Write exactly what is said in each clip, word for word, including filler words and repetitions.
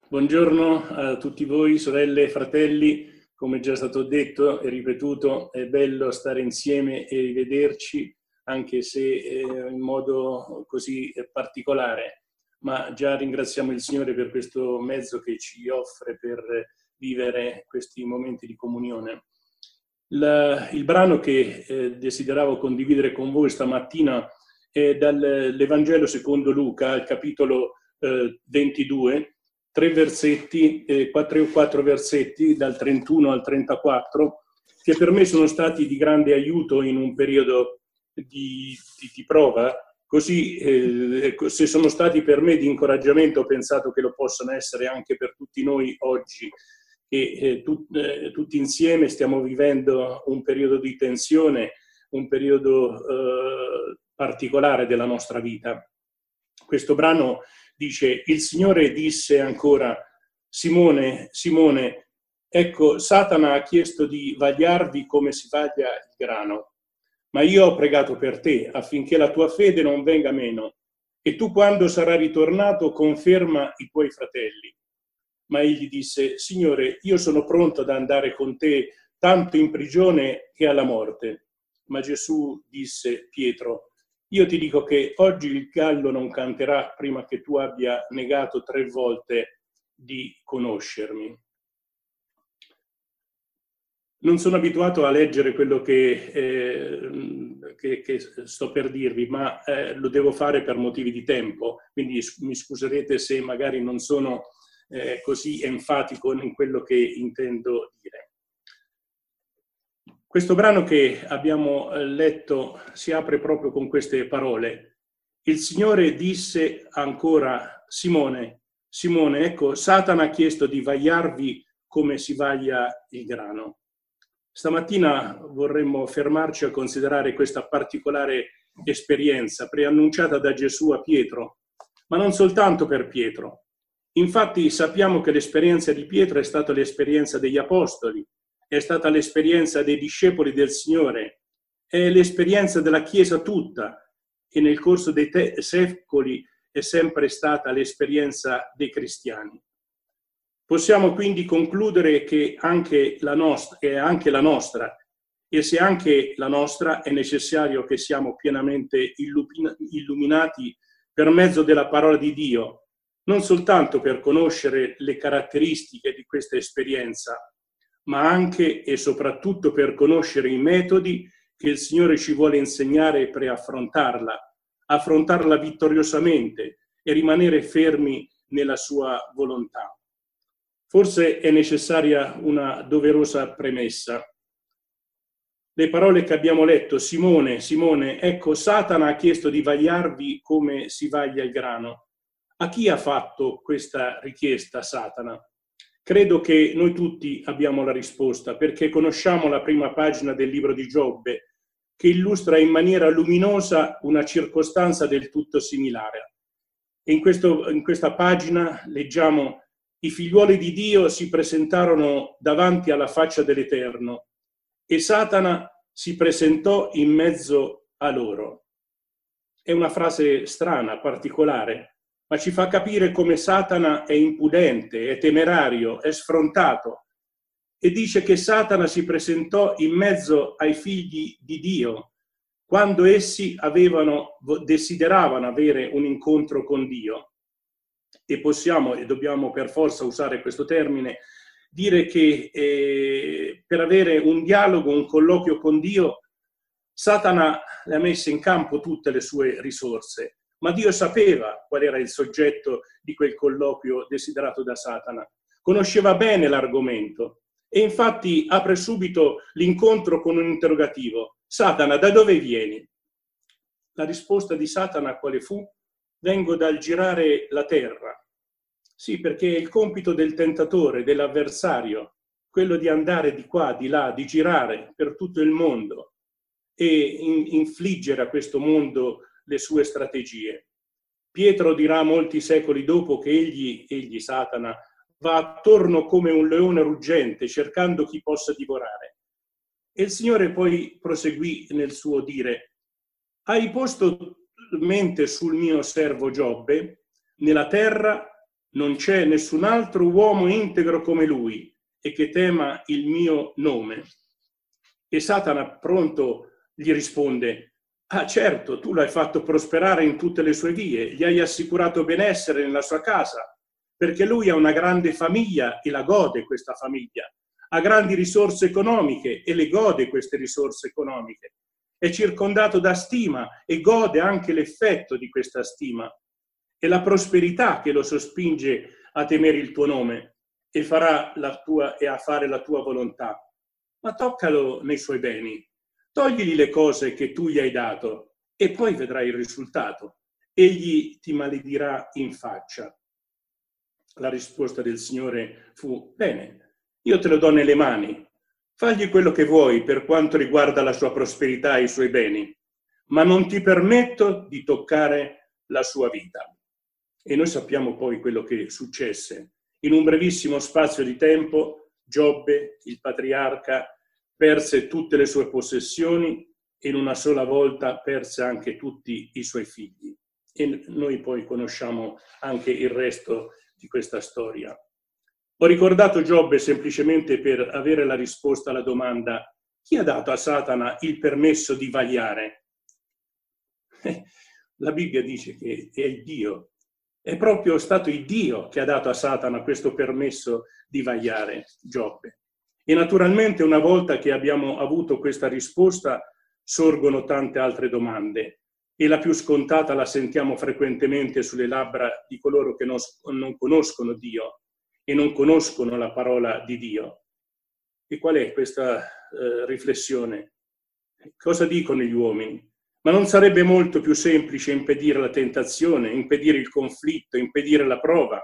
Buongiorno a tutti voi, sorelle e fratelli. Come già è stato detto e ripetuto, è bello stare insieme e rivederci, anche se eh, in modo così particolare. Ma già ringraziamo il Signore per questo mezzo che ci offre per vivere questi momenti di comunione. Il, il brano che eh, desideravo condividere con voi stamattina è dall'Evangelo secondo Luca, al capitolo eh, ventidue, tre versetti, eh, quattro o quattro versetti, dal trentuno al trentaquattro, che per me sono stati di grande aiuto in un periodo di, di, di prova. Così, eh, se sono stati per me di incoraggiamento, ho pensato che lo possano essere anche per tutti noi oggi, che eh, tut, eh, tutti insieme stiamo vivendo un periodo di tensione, un periodo eh, particolare della nostra vita. Questo brano dice: il Signore disse ancora, Simone, Simone, ecco, Satana ha chiesto di vagliarvi come si vaglia il grano, ma io ho pregato per te affinché la tua fede non venga meno, e tu quando sarai ritornato conferma i tuoi fratelli. Ma egli disse: Signore, io sono pronto ad andare con te tanto in prigione che alla morte. Ma Gesù disse: Pietro, io ti dico che oggi il gallo non canterà prima che tu abbia negato tre volte di conoscermi. Non sono abituato a leggere quello che, eh, che, che sto per dirvi, ma eh, lo devo fare per motivi di tempo, quindi mi scuserete se magari non sono eh, così enfatico in quello che intendo dire. Questo brano che abbiamo letto si apre proprio con queste parole. Il Signore disse ancora: Simone, Simone, ecco, Satana ha chiesto di vagliarvi come si vaglia il grano. Stamattina vorremmo fermarci a considerare questa particolare esperienza preannunciata da Gesù a Pietro, ma non soltanto per Pietro. Infatti sappiamo che l'esperienza di Pietro è stata l'esperienza degli apostoli, è stata l'esperienza dei discepoli del Signore, è l'esperienza della Chiesa tutta, e nel corso dei te- secoli è sempre stata l'esperienza dei cristiani. Possiamo quindi concludere che anche la nostra, è anche la nostra, e se anche la nostra, è necessario che siamo pienamente illuminati per mezzo della parola di Dio, non soltanto per conoscere le caratteristiche di questa esperienza, ma anche e soprattutto per conoscere i metodi che il Signore ci vuole insegnare per affrontarla, affrontarla vittoriosamente e rimanere fermi nella sua volontà. Forse è necessaria una doverosa premessa. Le parole che abbiamo letto: Simone, Simone, ecco, Satana ha chiesto di vagliarvi come si vaglia il grano. A chi ha fatto questa richiesta Satana? Credo che noi tutti abbiamo la risposta, perché conosciamo la prima pagina del libro di Giobbe, che illustra in maniera luminosa una circostanza del tutto similare. E in, questo, in questa pagina leggiamo: i figliuoli di Dio si presentarono davanti alla faccia dell'Eterno e Satana si presentò in mezzo a loro. È una frase strana, particolare, ma ci fa capire come Satana è impudente, è temerario, è sfrontato, e dice che Satana si presentò in mezzo ai figli di Dio quando essi avevano, desideravano avere un incontro con Dio. E possiamo, e dobbiamo per forza usare questo termine, dire che eh, per avere un dialogo, un colloquio con Dio, Satana le ha messe in campo tutte le sue risorse, ma Dio sapeva qual era il soggetto di quel colloquio desiderato da Satana, conosceva bene l'argomento e infatti apre subito l'incontro con un interrogativo: Satana, da dove vieni? La risposta di Satana quale fu? Vengo dal girare la terra. Sì, perché è il compito del tentatore, dell'avversario, quello di andare di qua, di là, di girare per tutto il mondo e in, infliggere a questo mondo le sue strategie. Pietro dirà molti secoli dopo che egli, egli Satana, va attorno come un leone ruggente cercando chi possa divorare. E il Signore poi proseguì nel suo dire: hai posto mente sul mio servo Giobbe, nella terra non c'è nessun altro uomo integro come lui e che tema il mio nome. E Satana pronto gli risponde: ah certo, tu l'hai fatto prosperare in tutte le sue vie, gli hai assicurato benessere nella sua casa, perché lui ha una grande famiglia e la gode questa famiglia, ha grandi risorse economiche e le gode queste risorse economiche, è circondato da stima e gode anche l'effetto di questa stima. È la prosperità che lo sospinge a temere il tuo nome e, farà la tua, e a fare la tua volontà. Ma toccalo nei suoi beni, togligli le cose che tu gli hai dato e poi vedrai il risultato. Egli ti maledirà in faccia. La risposta del Signore fu: bene, io te lo do nelle mani, fagli quello che vuoi per quanto riguarda la sua prosperità e i suoi beni, ma non ti permetto di toccare la sua vita. E noi sappiamo poi quello che successe. In un brevissimo spazio di tempo, Giobbe, il patriarca, perse tutte le sue possessioni e in una sola volta perse anche tutti i suoi figli. E noi poi conosciamo anche il resto di questa storia. Ho ricordato Giobbe semplicemente per avere la risposta alla domanda: chi ha dato a Satana il permesso di vagliare? La Bibbia dice che è il Dio. È proprio stato il Dio che ha dato a Satana questo permesso di vagliare Giobbe. E naturalmente una volta che abbiamo avuto questa risposta sorgono tante altre domande e la più scontata la sentiamo frequentemente sulle labbra di coloro che non, non conoscono Dio e non conoscono la parola di Dio. E qual è questa eh, riflessione? Cosa dicono gli uomini? Ma non sarebbe molto più semplice impedire la tentazione, impedire il conflitto, impedire la prova?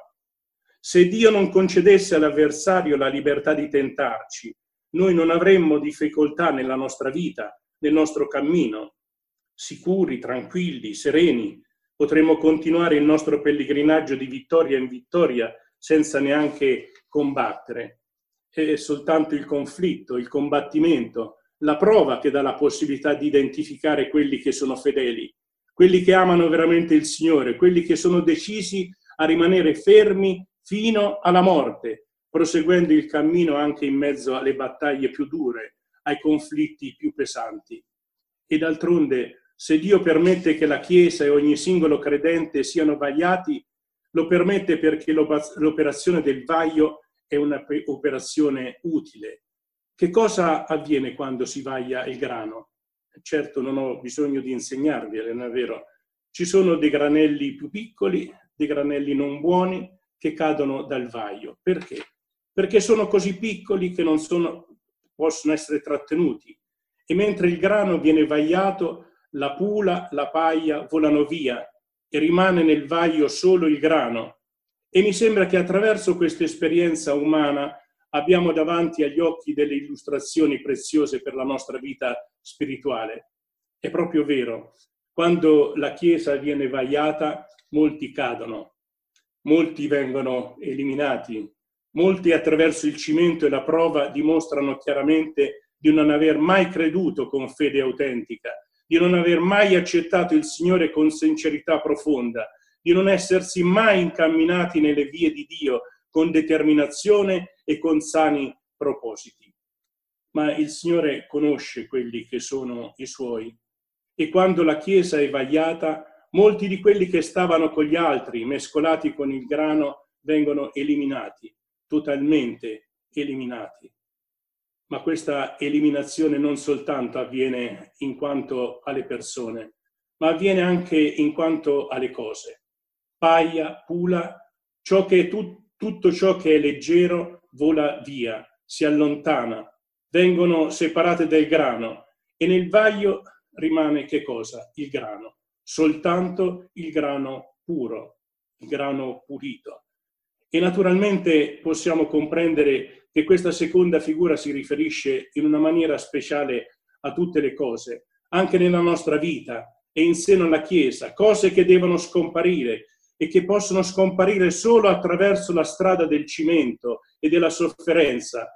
Se Dio non concedesse all'avversario la libertà di tentarci, noi non avremmo difficoltà nella nostra vita, nel nostro cammino. Sicuri, tranquilli, sereni, potremmo continuare il nostro pellegrinaggio di vittoria in vittoria senza neanche combattere. È soltanto il conflitto, il combattimento, la prova che dà la possibilità di identificare quelli che sono fedeli, quelli che amano veramente il Signore, quelli che sono decisi a rimanere fermi fino alla morte, proseguendo il cammino anche in mezzo alle battaglie più dure, ai conflitti più pesanti. E d'altronde, se Dio permette che la Chiesa e ogni singolo credente siano vagliati, lo permette perché l'operazione del vaglio è un'operazione utile. Che cosa avviene quando si vaglia il grano? Certo, non ho bisogno di insegnarvi, non è vero? Ci sono dei granelli più piccoli, dei granelli non buoni che cadono dal vaglio. Perché? Perché sono così piccoli che non sono, possono essere trattenuti. E mentre il grano viene vagliato, la pula, la paglia volano via e rimane nel vaglio solo il grano. E mi sembra che attraverso questa esperienza umana abbiamo davanti agli occhi delle illustrazioni preziose per la nostra vita spirituale. È proprio vero, quando la Chiesa viene vagliata, molti cadono, molti vengono eliminati, molti attraverso il cimento e la prova dimostrano chiaramente di non aver mai creduto con fede autentica, di non aver mai accettato il Signore con sincerità profonda, di non essersi mai incamminati nelle vie di Dio con determinazione e con sani propositi. Ma il Signore conosce quelli che sono i Suoi e quando la Chiesa è vagliata, molti di quelli che stavano con gli altri, mescolati con il grano, vengono eliminati, totalmente eliminati. Ma questa eliminazione non soltanto avviene in quanto alle persone, ma avviene anche in quanto alle cose. Paglia, pula, ciò che è tutto Tutto ciò che è leggero vola via, si allontana, vengono separate dal grano e nel vaglio rimane che cosa? Il grano, soltanto il grano puro, il grano pulito. E naturalmente possiamo comprendere che questa seconda figura si riferisce in una maniera speciale a tutte le cose, anche nella nostra vita e in seno alla Chiesa, cose che devono scomparire, e che possono scomparire solo attraverso la strada del cimento e della sofferenza,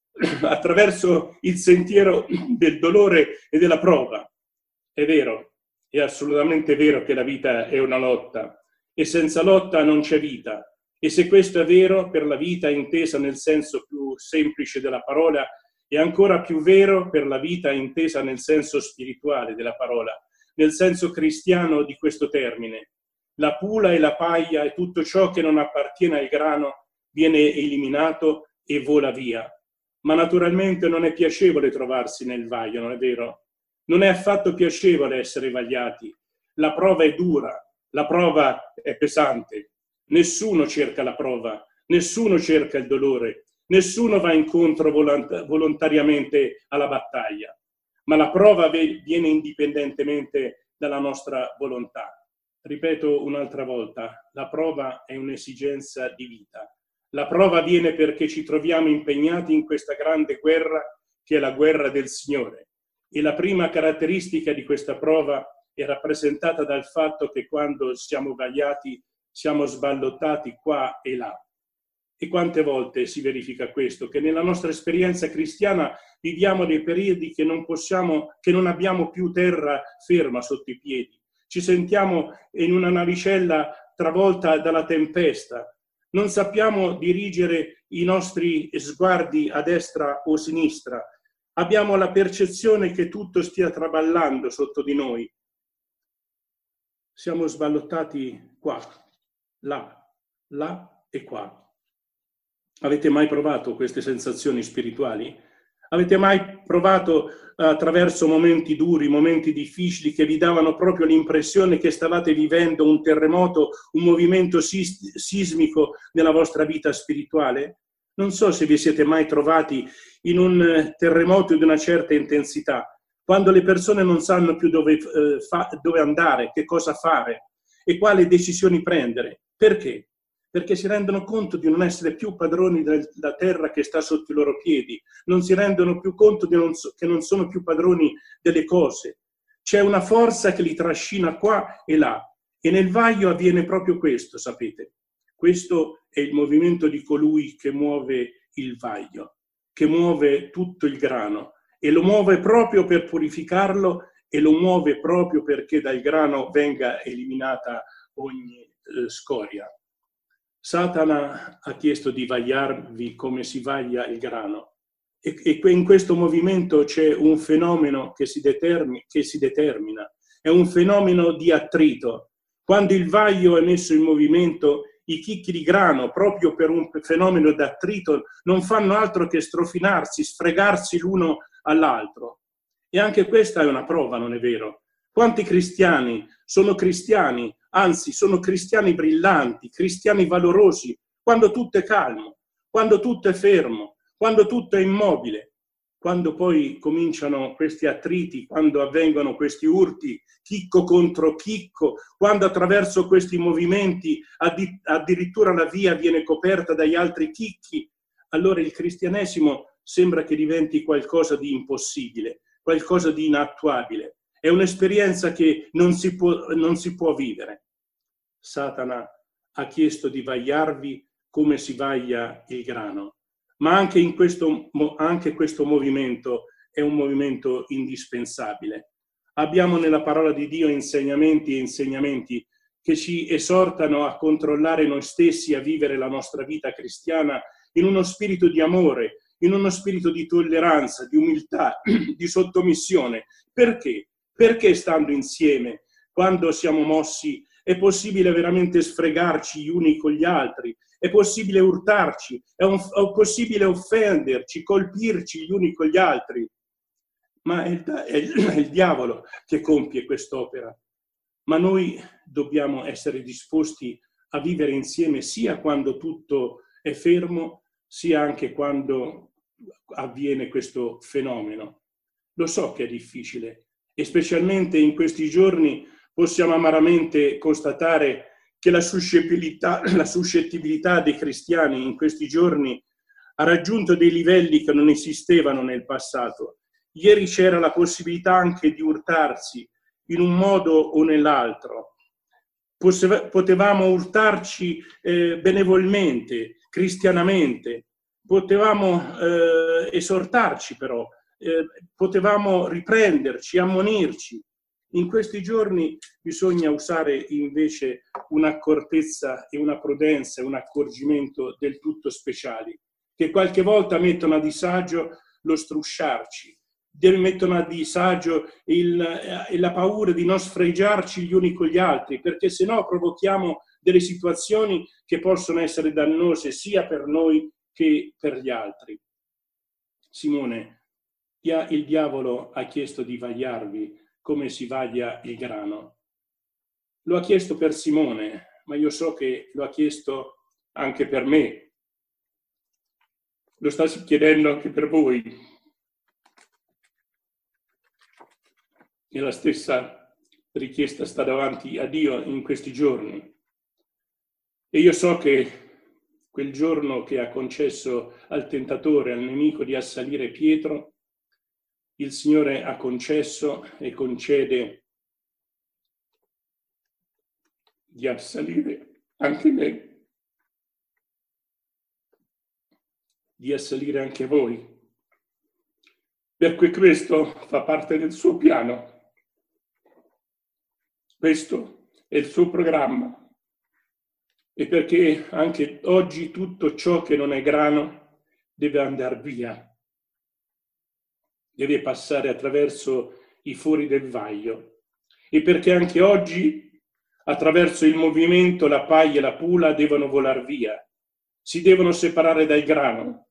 attraverso il sentiero del dolore e della prova. È vero, è assolutamente vero che la vita è una lotta e senza lotta non c'è vita E se questo è vero per la vita intesa nel senso più semplice della parola, è ancora più vero per la vita intesa nel senso spirituale della parola, nel senso cristiano di questo termine. La pula e la paglia e tutto ciò che non appartiene al grano viene eliminato e vola via. Ma naturalmente non è piacevole trovarsi nel vaglio, non è vero? Non è affatto piacevole essere vagliati. La prova è dura, la prova è pesante. Nessuno cerca la prova, nessuno cerca il dolore, nessuno va incontro volont- volontariamente alla battaglia. Ma la prova viene indipendentemente dalla nostra volontà. Ripeto un'altra volta, la prova è un'esigenza di vita. La prova viene perché ci troviamo impegnati in questa grande guerra che è la guerra del Signore. E la prima caratteristica di questa prova è rappresentata dal fatto che quando siamo vagliati siamo sballottati qua e là. E quante volte si verifica questo? Che nella nostra esperienza cristiana viviamo dei periodi che non possiamo, che non abbiamo più terra ferma sotto i piedi. Ci sentiamo in una navicella travolta dalla tempesta. Non sappiamo dirigere i nostri sguardi a destra o a sinistra. Abbiamo la percezione che tutto stia traballando sotto di noi. Siamo sballottati qua, là, là e qua. Avete mai provato queste sensazioni spirituali? Avete mai provato attraverso momenti duri, momenti difficili che vi davano proprio l'impressione che stavate vivendo un terremoto, un movimento sis- sismico nella vostra vita spirituale? Non so se vi siete mai trovati in un terremoto di una certa intensità, quando le persone non sanno più dove, eh, fa- dove andare, che cosa fare e quali decisioni prendere. Perché? Perché si rendono conto di non essere più padroni della terra che sta sotto i loro piedi, non si rendono più conto di non so, che non sono più padroni delle cose. C'è una forza che li trascina qua e là, e nel vaglio avviene proprio questo, sapete. Questo è il movimento di colui che muove il vaglio, che muove tutto il grano, e lo muove proprio per purificarlo, e lo muove proprio perché dal grano venga eliminata ogni eh, scoria. Satana ha chiesto di vagliarvi come si vaglia il grano e, e in questo movimento c'è un fenomeno che si, determi, che si determina, è un fenomeno di attrito. Quando il vaglio è messo in movimento, i chicchi di grano, proprio per un fenomeno di attrito, non fanno altro che strofinarsi, sfregarsi l'uno all'altro. E anche questa è una prova, non è vero? Quanti cristiani sono cristiani, anzi sono cristiani brillanti, cristiani valorosi, quando tutto è calmo, quando tutto è fermo, quando tutto è immobile. Quando poi cominciano questi attriti, quando avvengono questi urti, chicco contro chicco, quando attraverso questi movimenti addi- addirittura la via viene coperta dagli altri chicchi, allora il cristianesimo sembra che diventi qualcosa di impossibile, qualcosa di inattuabile. È un'esperienza che non si può, non si può vivere. Satana ha chiesto di vagliarvi come si vaglia il grano, ma anche, in questo, anche questo movimento è un movimento indispensabile. Abbiamo nella parola di Dio insegnamenti e insegnamenti che ci esortano a controllare noi stessi, a vivere la nostra vita cristiana in uno spirito di amore, in uno spirito di tolleranza, di umiltà, di sottomissione. Perché? Perché stando insieme, quando siamo mossi, è possibile veramente sfregarci gli uni con gli altri, è possibile urtarci, è, un, è possibile offenderci, colpirci gli uni con gli altri. Ma è il, è, il, è il diavolo che compie quest'opera. Ma noi dobbiamo essere disposti a vivere insieme sia quando tutto è fermo, sia anche quando avviene questo fenomeno. Lo so che è difficile e specialmente in questi giorni possiamo amaramente constatare che la suscettibilità, la suscettibilità dei cristiani in questi giorni ha raggiunto dei livelli che non esistevano nel passato. Ieri c'era la possibilità anche di urtarsi in un modo o nell'altro. Potevamo urtarci eh, benevolmente, cristianamente, potevamo eh, esortarci però, eh, potevamo riprenderci, ammonirci. In questi giorni bisogna usare invece un'accortezza e una prudenza e un accorgimento del tutto speciali, che qualche volta mettono a disagio lo strusciarci, mettono a disagio il, eh, la paura di non sfregiarci gli uni con gli altri, perché sennò provochiamo delle situazioni che possono essere dannose sia per noi che per gli altri. Simone, il diavolo ha chiesto di vagliarvi come si vaglia il grano. Lo ha chiesto per Simone, ma io so che lo ha chiesto anche per me. Lo sta chiedendo anche per voi. E la stessa richiesta sta davanti a Dio in questi giorni. E io so che quel giorno che ha concesso al tentatore, al nemico di assalire Pietro, il Signore ha concesso e concede di assalire anche me, di assalire anche voi, perché questo fa parte del suo piano, questo è il suo programma, e perché anche oggi tutto ciò che non è grano deve andare via, deve passare attraverso i fori del vaglio, e perché anche oggi attraverso il movimento la paglia e la pula devono volar via, si devono separare dal grano.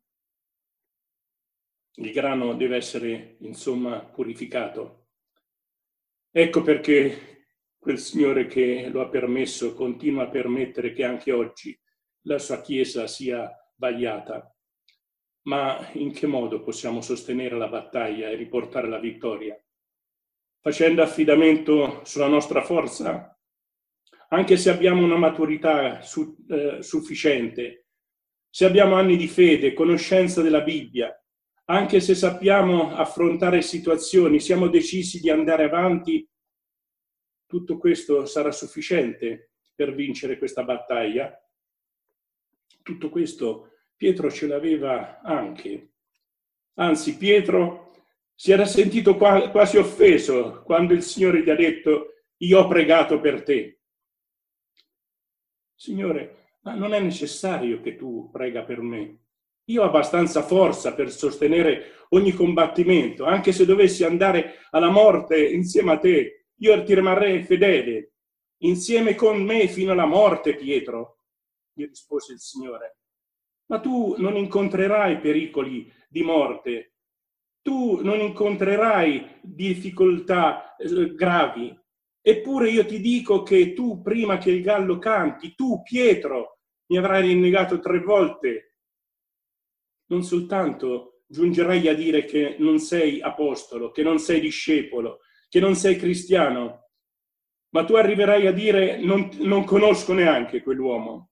Il grano deve essere, insomma, purificato. Ecco perché quel Signore che lo ha permesso continua a permettere che anche oggi la sua Chiesa sia vagliata. Ma in che modo possiamo sostenere la battaglia e riportare la vittoria? Facendo affidamento sulla nostra forza? Anche se abbiamo una maturità su, eh, sufficiente, se abbiamo anni di fede, conoscenza della Bibbia, anche se sappiamo affrontare situazioni, siamo decisi di andare avanti, tutto questo sarà sufficiente per vincere questa battaglia? Tutto questo Pietro ce l'aveva anche. Anzi, Pietro si era sentito quasi offeso quando il Signore gli ha detto: io ho pregato per te. Signore, ma non è necessario che tu prega per me. Io ho abbastanza forza per sostenere ogni combattimento, anche se dovessi andare alla morte insieme a te, io ti rimarrei fedele. Insieme con me fino alla morte, Pietro, gli rispose il Signore. Ma tu non incontrerai pericoli di morte, tu non incontrerai difficoltà gravi. Eppure io ti dico che tu, prima che il gallo canti, tu, Pietro, mi avrai rinnegato tre volte. Non soltanto giungerai a dire che non sei apostolo, che non sei discepolo, che non sei cristiano, ma tu arriverai a dire: non, non conosco neanche quell'uomo.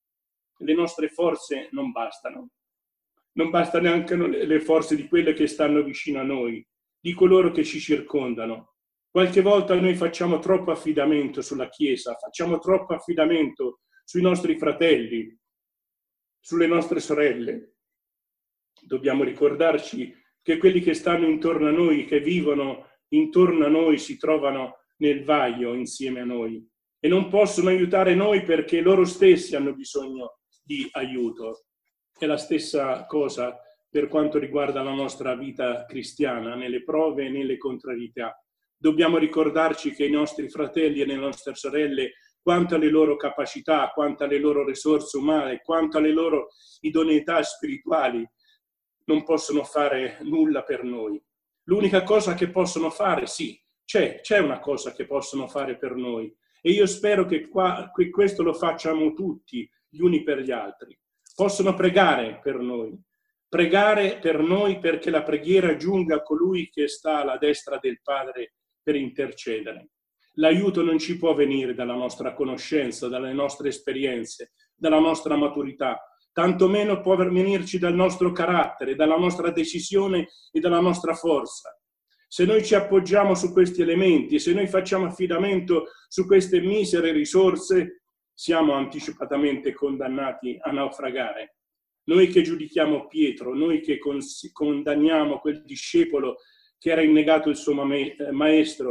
Le nostre forze non bastano. Non bastano neanche le forze di quelle che stanno vicino a noi, di coloro che ci circondano. Qualche volta noi facciamo troppo affidamento sulla Chiesa, facciamo troppo affidamento sui nostri fratelli, sulle nostre sorelle. Dobbiamo ricordarci che quelli che stanno intorno a noi, che vivono intorno a noi, si trovano nel vaglio insieme a noi e non possono aiutare noi perché loro stessi hanno bisogno di aiuto. È la stessa cosa per quanto riguarda la nostra vita cristiana, nelle prove e nelle contrarietà. Dobbiamo ricordarci che i nostri fratelli e le nostre sorelle, quanto alle loro capacità, quanto alle loro risorse umane, quanto alle loro idoneità spirituali, non possono fare nulla per noi. L'unica cosa che possono fare, sì, c'è, c'è una cosa che possono fare per noi. E io spero che, qua, che questo lo facciamo tutti, gli uni per gli altri. Possono pregare per noi. Pregare per noi perché la preghiera giunga a colui che sta alla destra del Padre per intercedere. L'aiuto non ci può venire dalla nostra conoscenza, dalle nostre esperienze, dalla nostra maturità, tantomeno può venirci dal nostro carattere, dalla nostra decisione e dalla nostra forza. Se noi ci appoggiamo su questi elementi, se noi facciamo affidamento su queste misere risorse, siamo anticipatamente condannati a naufragare. Noi che giudichiamo Pietro, noi che condanniamo quel discepolo che era innegato il suo maestro,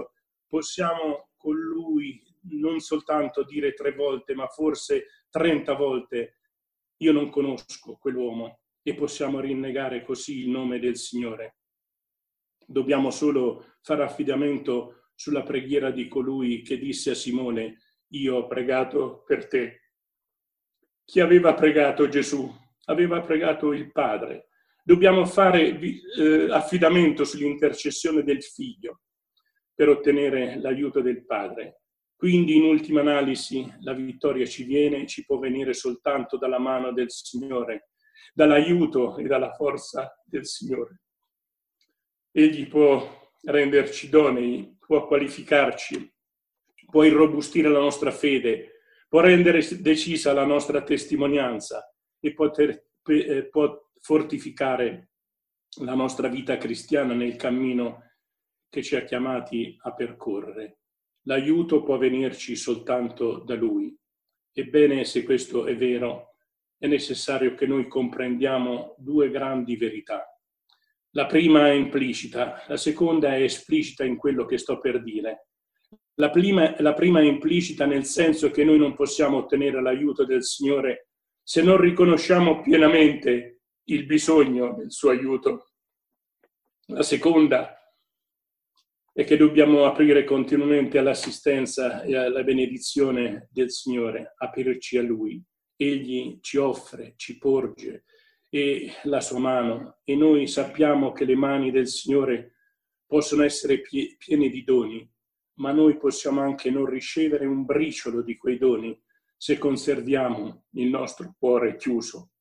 possiamo con Lui non soltanto dire tre volte, ma forse trenta volte: io non conosco quell'uomo, e possiamo rinnegare così il nome del Signore. Dobbiamo solo fare affidamento sulla preghiera di colui che disse a Simone: io ho pregato per te. Chi aveva pregato Gesù? Aveva pregato il Padre. Dobbiamo fare eh, affidamento sull'intercessione del Figlio per ottenere l'aiuto del Padre. Quindi, in ultima analisi, la vittoria ci viene, ci può venire soltanto dalla mano del Signore, dall'aiuto e dalla forza del Signore. Egli può renderci idonei, può qualificarci, può irrobustire la nostra fede, può rendere decisa la nostra testimonianza e poter, eh, può fortificare la nostra vita cristiana nel cammino che ci ha chiamati a percorrere. L'aiuto può venirci soltanto da Lui. Ebbene, se questo è vero, è necessario che noi comprendiamo due grandi verità. La prima è implicita, la seconda è esplicita in quello che sto per dire. La prima, la prima è implicita nel senso che noi non possiamo ottenere l'aiuto del Signore se non riconosciamo pienamente il bisogno del suo aiuto. La seconda è che dobbiamo aprire continuamente all'assistenza e alla benedizione del Signore, aprirci a Lui. Egli ci offre, ci porge e la sua mano, e noi sappiamo che le mani del Signore possono essere pie- piene di doni, ma noi possiamo anche non ricevere un briciolo di quei doni se conserviamo il nostro cuore chiuso.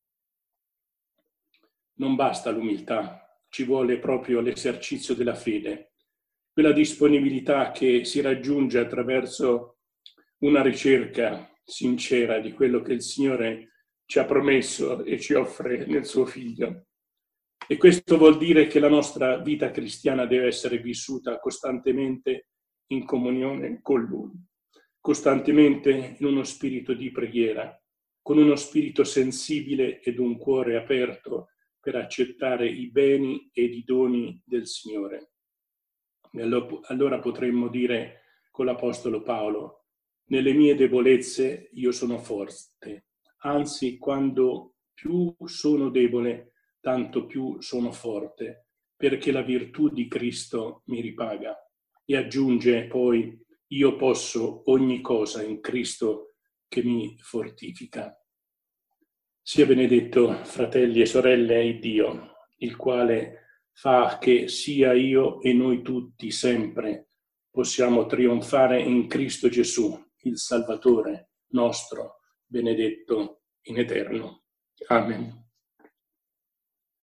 Non basta l'umiltà, ci vuole proprio l'esercizio della fede, quella disponibilità che si raggiunge attraverso una ricerca sincera di quello che il Signore ci ha promesso e ci offre nel suo Figlio. E questo vuol dire che la nostra vita cristiana deve essere vissuta costantemente in comunione con Lui, costantemente in uno spirito di preghiera, con uno spirito sensibile ed un cuore aperto per accettare i beni e i doni del Signore. E allora potremmo dire con l'Apostolo Paolo: nelle mie debolezze io sono forte, anzi quando più sono debole, tanto più sono forte, perché la virtù di Cristo mi ripaga. E aggiunge poi: io posso ogni cosa in Cristo che mi fortifica. Sia benedetto, fratelli e sorelle, il Dio, il quale fa che sia io e noi tutti sempre possiamo trionfare in Cristo Gesù, il Salvatore nostro, benedetto in eterno. Amen.